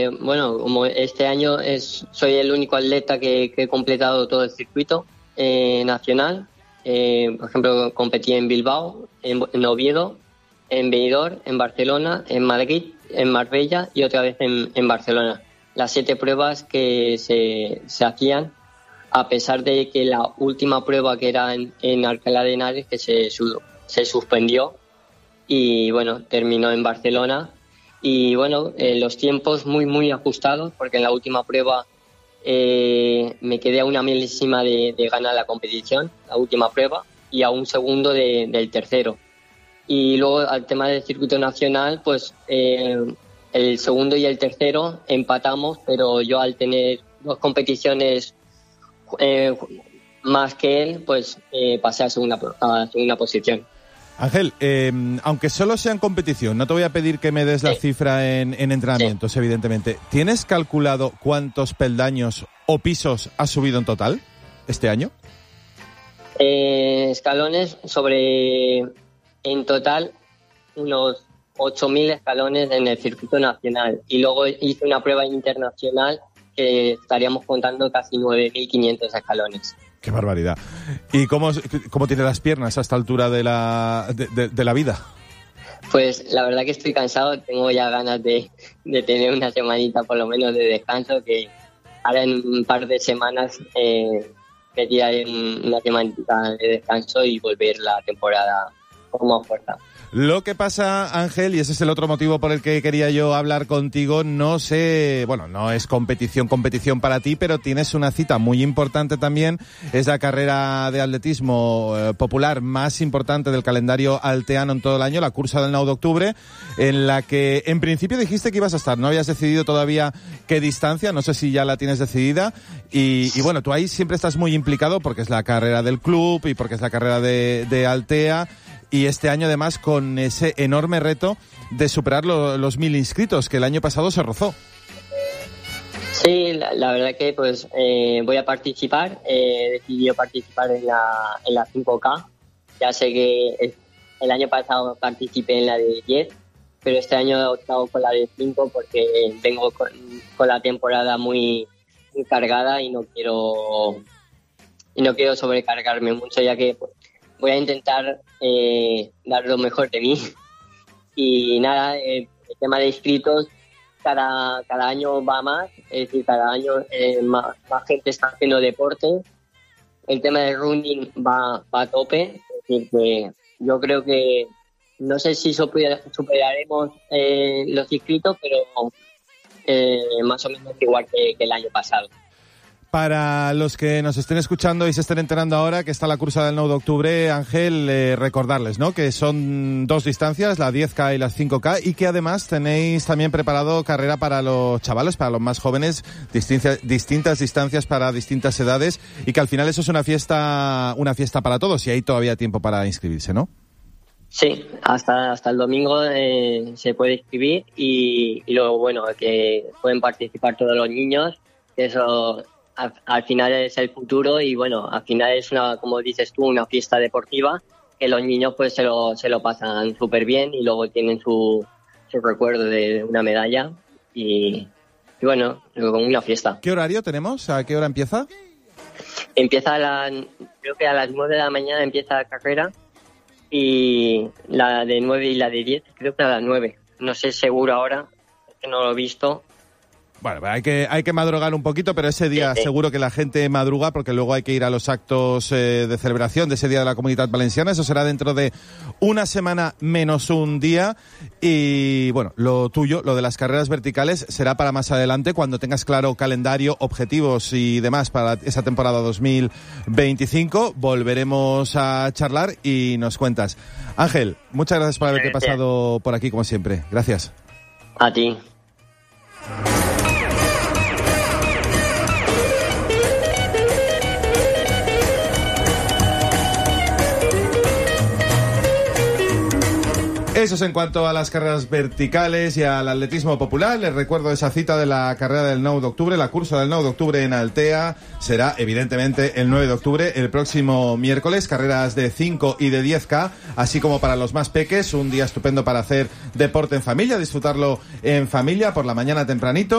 Bueno, como este año soy el único atleta que he completado todo el circuito nacional. Por ejemplo, competí en Bilbao, en Oviedo, en Benidorm, en Barcelona, en Madrid, en Marbella y otra vez en Barcelona. Las 7 pruebas que se hacían, a pesar de que la última prueba, que era en Alcalá de Henares, que se suspendió y bueno, terminó en Barcelona. Y bueno, los tiempos muy ajustados, porque en la última prueba me quedé a una milésima de ganar la competición, la última prueba, y a un segundo del tercero. Y luego al tema del circuito nacional, pues el segundo y el tercero empatamos, pero yo, al tener 2 competiciones más que él, pues pasé a segunda posición. Ángel, aunque solo sea en competición, no te voy a pedir que me des la cifra en entrenamientos, evidentemente. ¿Tienes calculado cuántos peldaños o pisos has subido en total este año? Escalones en total, unos 8.000 escalones en el circuito nacional. Y luego hice una prueba internacional que estaríamos contando casi 9.500 escalones. ¡Qué barbaridad! ¿Y cómo tiene las piernas a esta altura de la vida? Pues la verdad que estoy cansado, tengo ya ganas de tener una semanita por lo menos de descanso, que ahora en un par de semanas me tiraré una semanita de descanso y volver la temporada con más fuerza. Lo que pasa, Ángel, y ese es el otro motivo por el que quería yo hablar contigo, no es competición para ti, pero tienes una cita muy importante también. Es la carrera de atletismo popular más importante del calendario alteano en todo el año, la cursa del 9 de octubre, en la que en principio dijiste que ibas a estar. No habías decidido todavía qué distancia, no sé si ya la tienes decidida. Y bueno, tú ahí siempre estás muy implicado porque es la carrera del club y porque es la carrera de Altea. Y este año, además, con ese enorme reto de superar los 1.000 inscritos, que el año pasado se rozó. Sí, la verdad que pues voy a participar. He decidido participar en la 5K. Ya sé que el año pasado participé en la de 10, pero este año he optado por la de 5 porque vengo con la temporada muy cargada y no quiero sobrecargarme mucho, ya que pues, voy a intentar dar lo mejor de mí. Y nada, el tema de inscritos cada año va más, es decir, cada año más gente está haciendo deporte. El tema de running va a tope, es decir, que yo creo que no sé si superaremos los inscritos, pero más o menos igual que el año pasado. Para los que nos estén escuchando y se estén enterando ahora que está la cursa del 9 de octubre, Ángel, recordarles, ¿no?, que son 2 distancias, la 10K y la 5K, y que además tenéis también preparado carrera para los chavales, para los más jóvenes, distintas distancias para distintas edades, y que al final eso es una fiesta para todos, y hay todavía tiempo para inscribirse, ¿no? Sí, hasta el domingo se puede inscribir, y luego, bueno, que pueden participar todos los niños, eso al final es el futuro, y bueno, al final es como dices tú, una fiesta deportiva que los niños pues se lo pasan súper bien, y luego tienen su recuerdo de una medalla y bueno, con una fiesta. ¿Qué horario tenemos? ¿A qué hora empieza? Empieza creo que a las 9 de la mañana empieza la carrera, y la de 9 y la de 10 creo que a las 9. No sé seguro ahora, es que no lo he visto. Bueno, hay que madrugar un poquito, pero ese día seguro que la gente madruga, porque luego hay que ir a los actos de celebración de ese Día de la Comunitat Valenciana. Eso será dentro de una semana menos un día. Y bueno, lo tuyo, lo de las carreras verticales, será para más adelante, cuando tengas claro calendario, objetivos y demás para esa temporada 2025. Volveremos a charlar y nos cuentas. Ángel, muchas gracias por haberte pasado por aquí, como siempre. Gracias. A ti. Eso es en cuanto a las carreras verticales y al atletismo popular. Les recuerdo esa cita de la carrera del 9 de octubre, la cursa del 9 de octubre en Altea. Será, evidentemente, el 9 de octubre, el próximo miércoles. Carreras de 5 y de 10K, así como para los más peques. Un día estupendo para hacer deporte en familia, disfrutarlo en familia por la mañana tempranito.